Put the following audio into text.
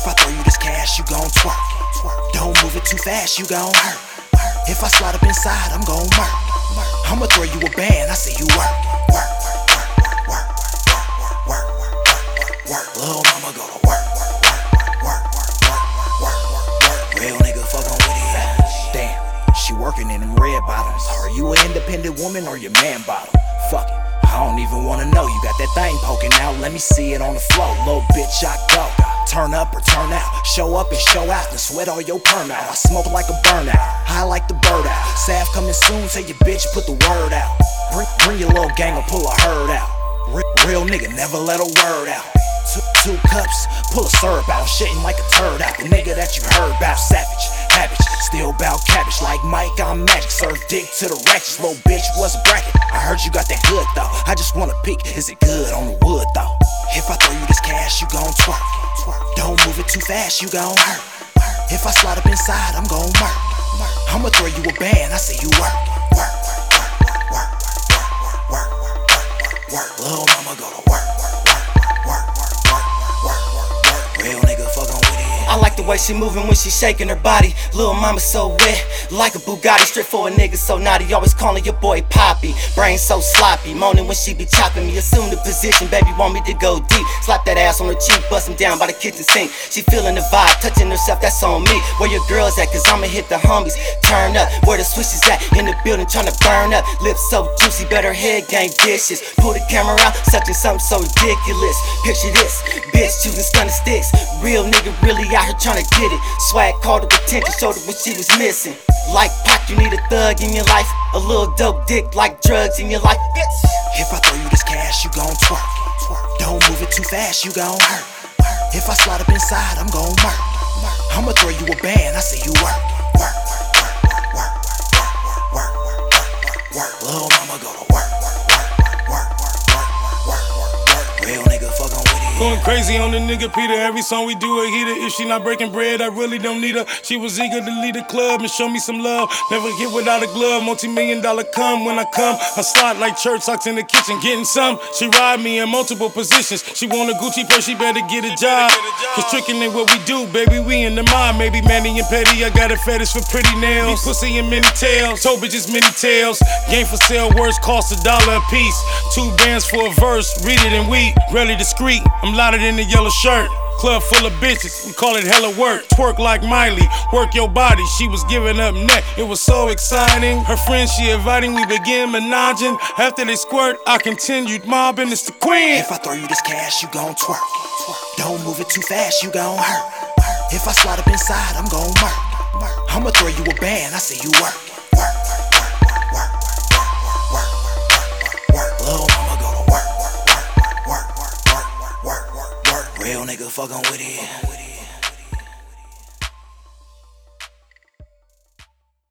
If I throw you this cash, you gon' twerk. Don't move it too fast, you gon' hurt. If I slide up inside, I'm gon' murk. I'ma throw you a band, I see you work. Work, work, work, work, work, work, work. Lil' mama go to work. Work, work, work, work, work. Real nigga fuckin' with it. Damn, she workin' in them red bottoms. Are you an independent woman or your man bottom? Fuck it, I don't even wanna know. You got that thing poking out, let me see it on the floor. Little bitch, I go. Turn up or turn out, show up and show out, then sweat all your perm out. I smoke like a burnout, high like the bird out. Salve coming soon, tell your bitch put the word out. Bring your little gang or pull a herd out. Real nigga never let a word out. Two cups, pull a syrup out, shitting like a turd out. The nigga that you heard about, savage, habits, still bout cabbage. Like Mike, I'm magic, serve dick to the ratchets. Little bitch, what's a bracket? I heard you got that good though, I just wanna peek, is it good on the wood though? If I throw you this cash, you gon' twerk. Don't move it too fast, you gon' hurt. If I slide up inside, I'm gon' murk. I'ma throw you a band, I see you work. Work, work, work, work, work, work, work. Lil' mama go to work. Work, work, work, work, work, work. Real nigga fuckin' with it. I like the way she moving when she shaking her body. Lil' mama so wet, like a Bugatti. Straight for a nigga so naughty, always calling your boy Poppy. Brain so sloppy, moaning when she be chopping me. Assume the position, baby want me to go deep. Slap that ass on her cheek, bust him down by the kitchen sink. She feeling the vibe, touching herself, that's on me. Where your girls at, cause I'ma hit the homies. Turn up, where the switch is at, in the building tryna burn up. Lips so juicy, better head game dishes. Pull the camera out, sucking something so ridiculous. Picture this, bitch choosing stunning sticks. Real nigga really out here tryna get it. Swag called her attention, showed her what she was missing. Like Pac, you need a thug in your life. A little dope dick like drugs in your life. If I throw you this cash, you gon' twerk. Don't move it too fast, you gon' hurt. If I slide up inside, I'm gon' murk. I'ma throw you a band, I see you work. Work, work, work, work, work, work, work. Lil' mama go to work. Work, work, work, work, work. Real nigga fuckin' with it. Going crazy on the nigga Peter, every song we do a heater. If she not breaking bread, I really don't need her. She was eager to lead the club and show me some love. Never get without a glove, multi-million-dollar come. When I come, I slide like church socks in the kitchen, getting some. She ride me in multiple positions. She want a Gucci purse, she better get a job. Cause tricking ain't what we do, baby, we in the mind. Maybe Manny and Petty, I got a fetish for pretty nails. Me pussy and many tails, toe bitches many tails. Game for sale, words cost $1 a piece. 2 bands for a verse, read it and weep. Really discreet, I'm louder than the yellow shirt. Club full of bitches, we call it hella work. Twerk like Miley, work your body. She was giving up neck, it was so exciting. Her friends she inviting, we began menaging. After they squirt, I continued mobbing. It's the queen. If I throw you this cash, you gon' twerk. Don't move it too fast, you gon' hurt. If I slide up inside, I'm gon' murk. I'ma throw you a band, I see you work. Work, work, work, work, work, work, work. Lil' mama go to work. Work, work, work, work, work, work, work. Real nigga fuckin' with it.